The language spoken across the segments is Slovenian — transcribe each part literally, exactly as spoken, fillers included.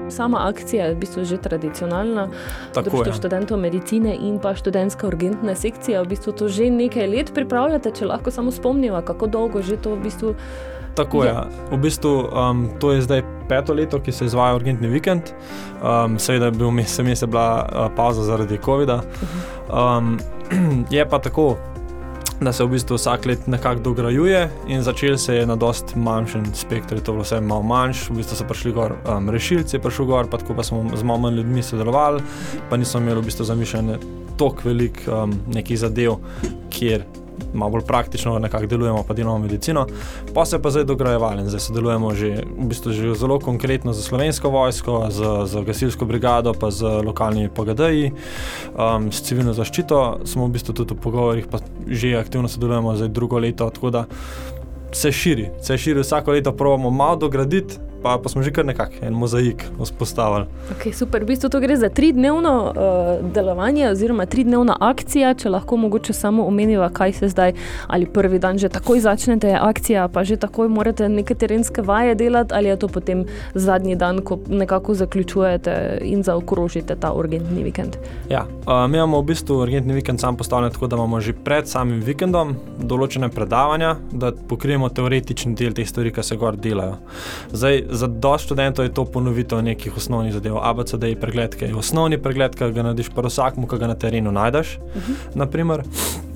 Sama akcija je v bistvu že tradicionalna. Društvo študentov medicine in pa študentska urgentna sekcija. V bistvu to že nekaj let pripravljate, če lahko samo spomniva, kako dolgo že to v bistvu... Tako je. Ja. V bistvu um, to je zdaj peto leto, ki se izvaja urgentni vikend. Um, seveda je bil mes, mes je bila uh, pauza zaradi covida. Um, je pa tako, da se v bistvu vsak let nekako dograjuje in začel se je na dost manjšen spektru, to bilo vse malo manjš, v bistvu so prišli gor um, rešilci, je prišel gor, pa tako pa smo z malo manj ljudmi sodelovali, pa nismo imeli v bistvu zamišljene toliko velik um, nekih zadev, kjer malo bolj praktično nekako delujemo, pa delamo medicino. Pa se pa zdaj dograjevali in zdaj sodelujemo že, v bistvu že zelo konkretno za Slovensko vojsko, z, z gasilsko brigado, pa z lokalnimi P G D-ji, um, s civilno zaščito smo v bistvu tudi v pogovorih, pa že aktivno sodelujemo zdaj drugo leto, tako da se širi, se širi, vsako leto probamo malo dograditi, pa, pa smo že kar nekak en mozaik vzpostavili. Ok, super. V bistvu to gre za tridnevno uh, delovanje oziroma tridnevna akcija, če lahko mogoče samo omeniva, kaj se zdaj, ali prvi dan že takoj začnete akcija, pa že takoj morate neke terenske vaje delati, ali je to potem zadnji dan, ko nekako zaključujete in zaokrožite ta urgentni vikend? Ja, uh, mi imamo v bistvu urgentni vikend sam postavljen tako, da imamo že pred samim vikendom določene predavanja, da pokrijemo teoretični del teh stvari, ki se gor delajo. Zdaj, za dosti študentov je to ponovitev nekih osnovnih zadev. A B C D pregled, ki je osnovni pregled, ki ga narediš pa vsakmu, ki ga na terenu najdeš, uh-huh. naprimer.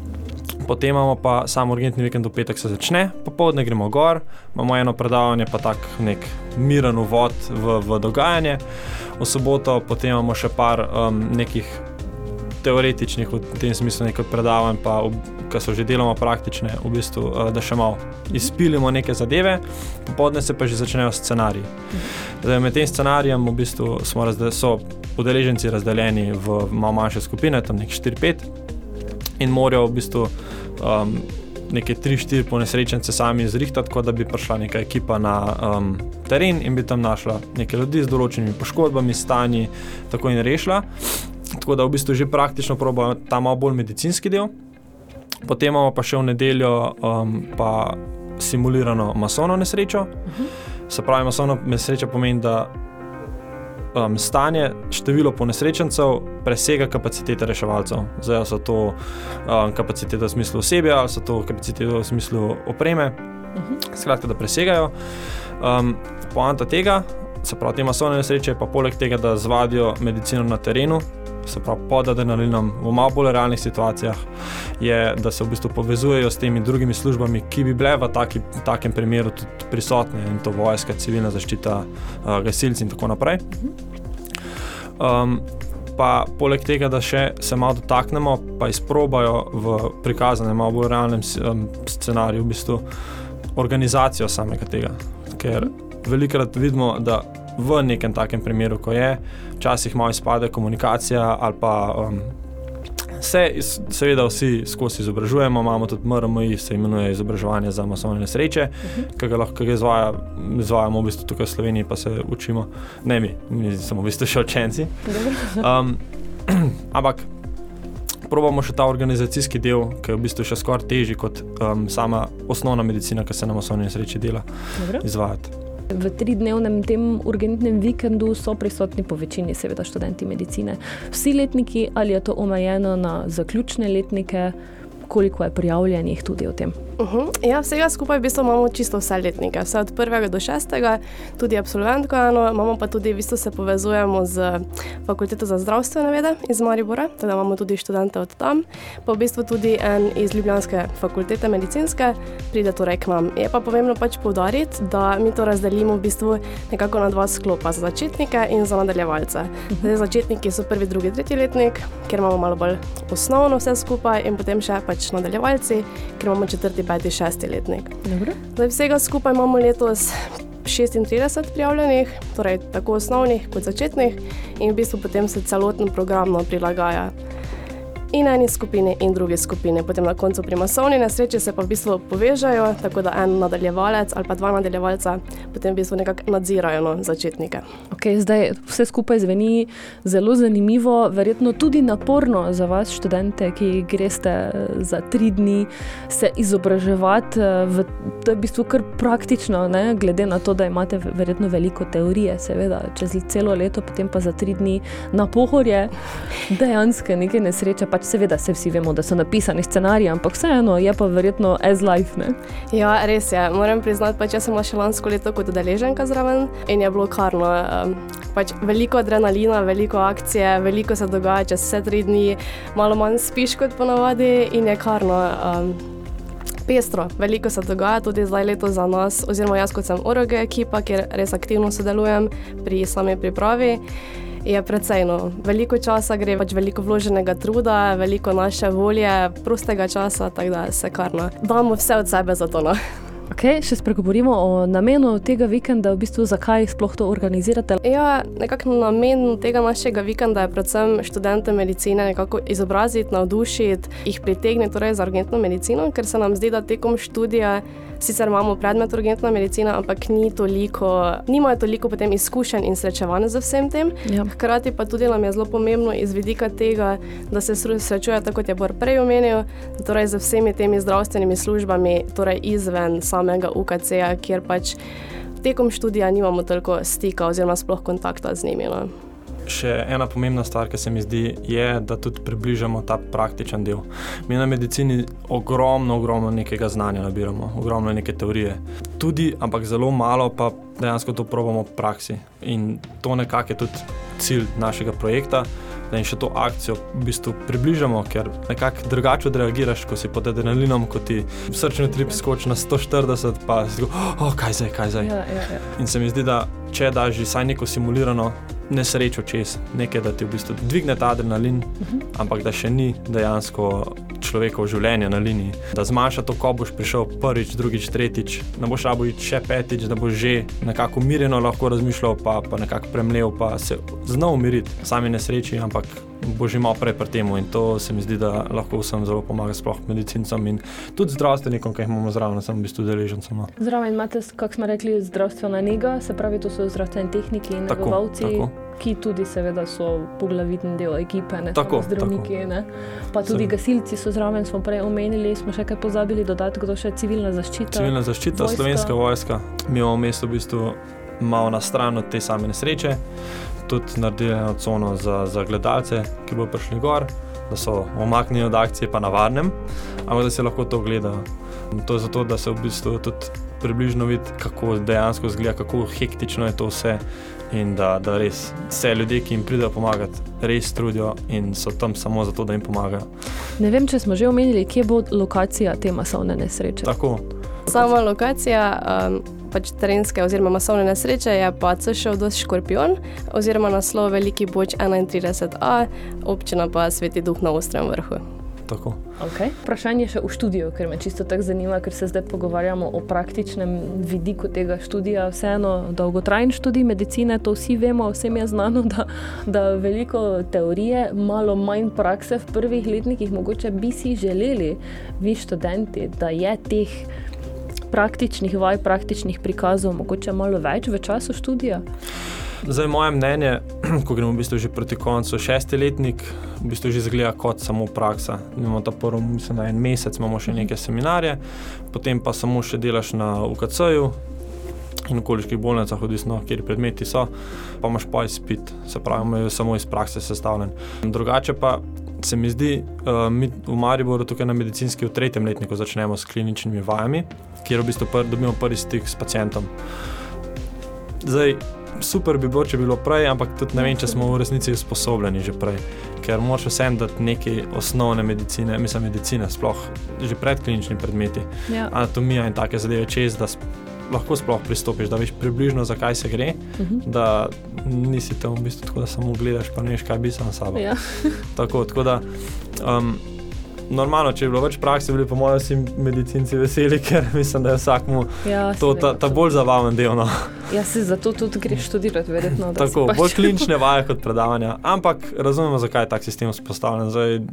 Potem imamo pa sam urgentni vikend, v petek se začne, popoldne gremo gor, imamo eno predavanje, pa tak nek miren uvod v, v dogajanje. V soboto potem imamo še par um, nekih teoretičnih, v tem smislu nekaj predavanj, pa ki so že deloma praktične, v bistvu, da še malo izpilimo neke zadeve, popoldne se pa že začnejo scenariji. Zdaj, med tem scenarijem v bistvu smo razde- so udeleženci razdeljeni v malo manjše skupine, tam nek štiri pet, in morajo v bistvu um, neke tri štiri ponesrečence sami izrihtati, tako da bi prišla neka ekipa na um, teren in bi tam našla neke ljudi z določenimi poškodbami, stanji, tako in rešila. Tako da v bistvu že praktično probajo ta malo bolj medicinski del. Potem imamo pa še v nedeljo um, pa simulirano masovno nesrečo. Uh-huh. Se pravi, masovno nesreča pomeni, da um, stanje, število ponesrečencev presega kapacitete reševalcev. Zdaj so to um, kapacitete v smislu osebja, ali so to kapacitete v smislu opreme. Uh-huh. Skratka, da presegajo. Um, poanta tega, se pravi, te masovne nesreče, pa poleg tega, da zvadijo medicino na terenu, se pravi pod adrenalinom, v malo bolj realnih situacijah, je, da se v bistvu povezujejo s temi drugimi službami, ki bi bile v taki, takem primeru tudi prisotne, in to vojska, civilna zaščita, uh, gasilci in tako naprej. Um, pa poleg tega, da še se malo dotaknemo, pa izprobajo v prikazanem, malo bolj realnem um, scenariju v bistvu organizacijo samega tega, ker velikokrat vidimo, da v nekem takem primeru, ko je, včasih malo izpade komunikacija ali pa um, se seveda vsi skozi izobražujemo, imamo tudi M R M I, se imenuje izobraževanje za masovne nesreče, uh-huh. ki ga lahko izvaja, izvajamo v bistvu tukaj v Sloveniji, pa se učimo, ne mi, mi smo v bistvu še učenci. Um, ampak probamo še ta organizacijski del, ki je v bistvu še skoraj težji kot um, sama osnovna medicina, ki se na masovni nesreči dela, Dobro. izvajati. V tridnevnem tem urgentnem vikendu so prisotni po večini seveda študenti medicine. Vsi letniki, ali je to omejeno na zaključne letnike, koliko je prijavljenih tudi o tem? Uh-huh. Ja, vsega skupaj v bistvu imamo čisto vse letnike, vse od prvega do šestega, tudi absolventko eno, imamo pa tudi v bistvu se povezujemo z Fakulteto za zdravstvene vede iz Maribora, teda imamo tudi študente od tam, pa v bistvu tudi en iz Ljubljanske fakultete medicinske pride torej k nam. Je pa pomembno pač poudariti, da mi to razdelimo v bistvu nekako na dva sklopa, za začetnike in za nadaljevalce. Uh-huh. Zdaj, začetniki so prvi, drugi, tretji letnik, kjer imamo malo bolj osnovno vse skupaj, in potem še pač nadaljevalci, kjer imamo četrti, peti, šesti letnik. Dobro. Zdaj, vsega skupaj imamo letos šestintrideset prijavljenih, torej tako osnovnih kot začetnih, in v bistvu potem se celotno programno prilagaja. in eni skupini in drugi skupini. Potem na koncu pri masovni nesreči se pa v bistvu povežajo, tako da en nadaljevalec ali pa dva nadaljevalca potem v bistvu nekako nadzirajo no, začetnike. Ok, zdaj vse skupaj zveni zelo zanimivo, verjetno tudi naporno za vas študente, ki greste za tri dni se izobraževati. V, to je v bistvu kar praktično, ne? Glede na to, da imate verjetno veliko teorije, seveda, čez celo leto, potem pa za tri dni na Pohorje, dejansko neke nesreče, pač seveda se vsi vemo, da so napisani scenariji, ampak vseeno je pa verjetno as life, ne? Ja, res je. Moram priznati, pač jaz sem še lansko leto kot udeleženka zraven in je bilo karno. Pač veliko adrenalina, veliko akcije, veliko se dogaja čez vse tri dni, malo manj spiš kot ponavadi in je karno. Um, pestro, veliko se dogaja tudi zdaj leto za nas, oziroma jaz kot sem O R G ekipa, kjer res aktivno sodelujem pri sami pripravi, je precejno. Veliko časa gre, pač veliko vloženega truda, veliko naše volje, prostega časa, tako da se karno. Damo vse od sebe za to, no. Ok, še spregovorimo o namenu tega vikenda, v bistvu zakaj sploh to organizirate? Ja, nekako namen tega našega vikenda je predvsem študente medicine nekako izobraziti, navdušiti, jih pritegniti torej za urgentno medicino, ker se nam zdi, da tekom študija sicer imamo predmet urgentna medicina, ampak ni toliko, nimajo toliko potem izkušenj in srečevanj z vsem tem. Ja. Hkrati pa tudi nam je zelo pomembno iz vidika tega, da se srečuje, tako kot je Bor prej omenil, torej z vsemi temi zdravstvenimi službami, torej izven samega U K C-ja, kjer pač tekom študija nimamo toliko stika oziroma sploh kontakta z njimi. No. Še ena pomembna stvar, ki se mi zdi, je, da tudi približamo ta praktičen del. Mi na medicini ogromno, ogromno nekega znanja nabiramo, ogromno neke teorije. Tudi, ampak zelo malo pa dejansko to probamo v praksi. In to nekako je tudi cilj našega projekta, da jim še to akcijo v bistvu približamo, ker nekako drugače odreagiraš, ko si pod adrenalinom, ko ti srčni utrip skoči na sto štirideset, pa si tako, oh, kaj zdaj, kaj zdaj. Ja, ja, ja. In se mi zdi, da če daš že saj neko simulirano nesrečo čez, nekaj, da ti v bistvu dvigne ta adrenalin, uh-huh. ampak da še ni dejansko človekovo življenje na liniji. Da zmanjša to, ko boš prišel prvič, drugič, tretjič, ne boš rabo iti še petič, da boš že nekako umirjeno lahko razmišljal, pa, pa nekako premlel, pa se znal umiriti sami nesreči, ampak boš že malo prej pri temu in to se mi zdi, da lahko vsem zelo pomaga, sploh medicincem in tudi zdravstvenikom, ki jih imamo zraven, sem v bistvu deležencem. Zraven imate, kako smo rekli, zdravstvena nega, se pravi, to so zdravstveni tehniki in negovalci, ki tudi seveda so poglavitni del ekipe, ne tako, samo zdravniki, tako. Ne? Pa tudi Sem. gasilci so zraven, smo prej omenili, smo še kaj pozabili dodati, kdo še civilna zaščita. Civilna zaščita, vojska. Slovenska vojska. Mi imamo mesto v bistvu malo na stran od te same nesreče, tudi naredili eno cono za, za gledalce, ki bodo prišli gor, da so omaknjeni od akcije pa na varnem, ampak da se lahko to gledajo. To je zato, da se v bistvu tudi približno vidi, kako dejansko izgleda, kako hektično je to vse in da, da res vse ljudje, ki jim pridejo pomagati, res trudijo in so tam samo zato, da jim pomagajo. Ne vem, če smo že omenili, kje bo lokacija te masovne nesreče. Tako. Sama lokacija um, pač terenske oziroma masovne nesreče je pa C Š O D S Škorpion oziroma naslov Veliki Boč enaintrideset A, občina pa Sveti Duh na Ostrem Vrhu. Tako. Okay. Vprašanje še v študiju, ker me čisto tako zanima, ker se zdaj pogovarjamo o praktičnem vidiku tega študija. Vseeno dolgotrajen študij medicine, to vsi vemo, vsem je znano, da, da veliko teorije, malo manj prakse v prvih letnikih. Mogoče bi si želeli, vi študenti, da je teh praktičnih vaj, praktičnih prikazov mogoče malo več v času študija? Zdaj, moje mnenje, ko gremo v bistvu že proti koncu šesti letnik, v bistvu že izgleda kot samo praksa. Imamo ta prvo, mislim, na en mesec imamo še neke seminarje, potem pa samo še delaš na U K C-ju in okoliških bolnicah, odvisno, kjer predmeti so, pa imaš pa izpit, se pravi, samo iz prakse sestavljen. Drugače pa se mi zdi, uh, mi v Mariboru tukaj na medicinski v tretjem letniku začnemo s kliničnimi vajami, kjer v bistvu pr, dobimo prvi stik s pacientom. Zdaj, super bi bilo, če bi bilo prej, ampak tudi ne vem, če smo v resnici usposobljeni že prej, ker moraš vsem dati neke osnovne medicine, mislim medicine sploh, že predklinični predmeti, ja. Anatomija in take zadeve čez, da sp- lahko sploh pristopiš, da veš približno, zakaj se gre, uh-huh. da nisi tam v bistvu tako, da samo gledaš, pa ne veš, kaj bi sam sabo. Ja. tako, tako da, um, normalno, če je bilo več prakse, bili po mojem vsi medicinci veseli, ker mislim, da je vsakmu ja, to ta, ta bolj zabaven del. No. Ja, se zato tudi greš študirati, verjetno. Tako, pač... bolj klinične vaje kot predavanja, ampak razumemo, zakaj je tak sistem vzpostavljen. Zdaj,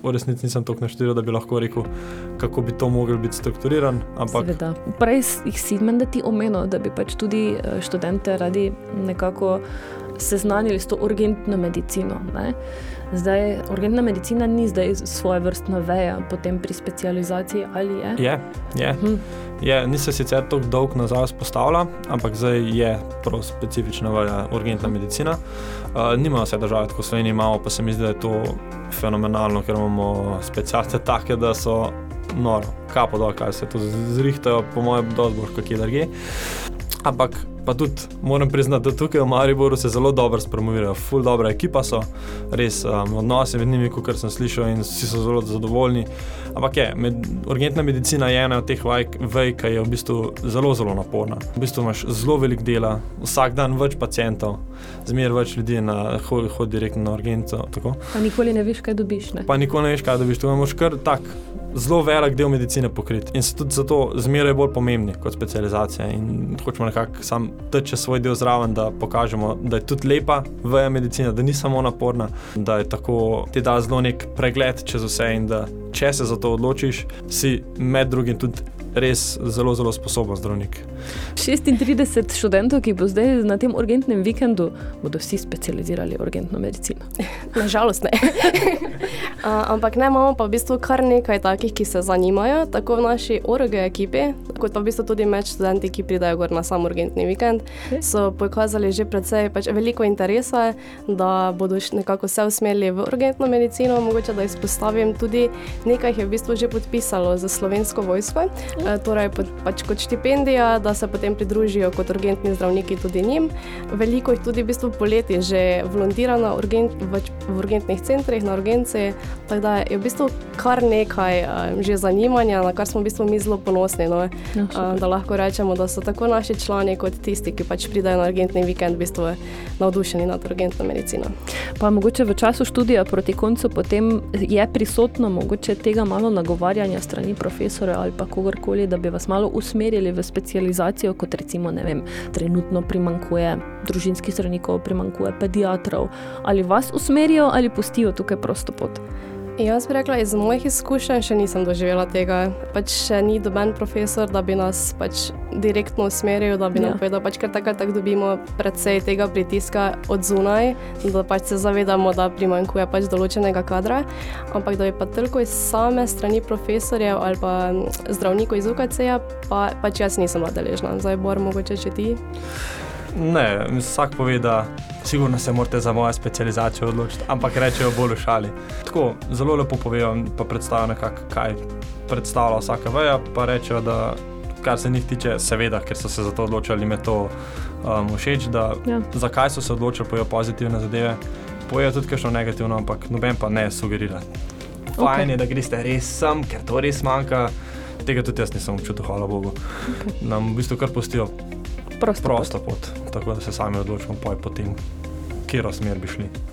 v resnici nisem toliko naštudiral, da bi lahko rekel, kako bi to mogel biti strukturiran. Ampak... Seveda. Prej jih si menda ti omenil, da bi pač tudi študente radi nekako seznanili s to urgentno medicino. Ne? Zdaj, urgentna medicina ni zdaj svoje vrstna veja potem pri specializaciji, ali je? Je, je. Hm. je. Ni se sicer toliko dolg nazaj vzpostavila, ampak zdaj je prav specifična veja urgentna medicina. Uh, nimajo vse države, tako v Sloveniji imamo, pa se mi zdi, da je to fenomenalno, ker imamo specialiste take, da so noro, kapo dol, kaj se to zrihtajo, po mojem, dosti boš kakje drugje. Ampak pa tudi moram priznati, da tukaj v Mariboru se zelo dobro spromovirajo, ful dobra ekipa so, res um, odnose med njimi, kakor sem slišal in vsi so zelo zadovoljni. Ampak je, med, urgentna medicina je ena od teh vaj, vej, ki je v bistvu zelo, zelo naporna. V bistvu imaš zelo veliko dela, vsak dan več pacientov, zmer več ljudi na, hodi hod direktno na urgenco. Tako. Pa nikoli ne veš, kaj dobiš, ne? Pa nikoli ne veš, kaj dobiš, to imaš kar tak zelo velik del medicine pokrit in so tudi zato zmeraj bolj pomembni kot specializacija in hočemo nekako sam teče svoj del zraven, da pokažemo, da je tudi lepa veja medicina, da ni samo naporna, da je tako, ti da zelo nek pregled čez vse in da če se za to odločiš, si med drugim tudi res zelo, zelo sposoben zdravnik. šestintrideset študentov, ki bo zdaj na tem urgentnem vikendu, bodo vsi specializirali urgentno medicino. Nažalost ne. uh, ampak ne, imamo pa v bistvu kar nekaj takih, ki se zanimajo, tako v naši O R G ekipi, kot pa v bistvu tudi med študenti, ki pridajo gor na sam urgentni vikend, so pokazali že precej pač veliko interesa, da bodo nekako se usmerili v urgentno medicino, mogoče da izpostavim tudi nekaj jih je v bistvu že podpisalo za Slovensko vojsko, uh, torej pač kot štipendija, da se potem pridružijo kot urgentni zdravniki tudi njim. Veliko jih tudi v bistvu poleti že volontira na urgent, v, v urgentnih centrih, na urgenci, tako da je v bistvu kar nekaj um, že zanimanja, na kar smo v bistvu mi zelo ponosni, no? no, um, da lahko rečemo, da so tako naši člani kot tisti, ki pač pridajo na urgentni vikend, v bistvu navdušeni nad urgentno medicino. Pa mogoče v času študija proti koncu potem je prisotno mogoče tega malo nagovarjanja strani profesorja ali pa kogarkoli, da bi vas malo usmerili v specializacijo, kot recimo, ne vem, trenutno primanjkuje družinskih zdravnikov, primanjkuje pediatrov, ali vas usmerijo ali pustijo tukaj prosto pot? Jaz bi rekla, iz mojih izkušenj še nisem doživela tega. Pač še ni doben profesor, da bi nas pač direktno usmeril, da bi ja. nam povedal, pač ker tako tak dobimo predvsej tega pritiska od zunaj, da pač se zavedamo, da primanjkuje pač določenega kadra, ampak da bi pa toliko iz same strani profesorjev ali pa zdravnikov iz U K C-ja, pa, pač jaz nisem deležna. Zdaj, Bor, mogoče če ti? Ne, vsak pove, da sigurno se morate za mojo specializacijo odločiti, ampak rečejo bolj v šali. Tako, zelo lepo povejo, pa predstavijo nekako, kaj predstavlja vsaka veja, pa rečejo, da kar se njih tiče, seveda, ker so se za to odločili, me to um, všeč, da ja. zakaj so se odločili, pojejo pozitivne zadeve, pojejo tudi kakšno negativno, ampak noben pa ne sugerira. Fajn okay. je, da greste res sem, ker to res manjka, tega tudi jaz nisem občutil, hvala Bogu. Okay. Nam v bistvu kar pustijo prosto pot, pot, tako da se sami odločimo poj potem, kjero smer bi šli.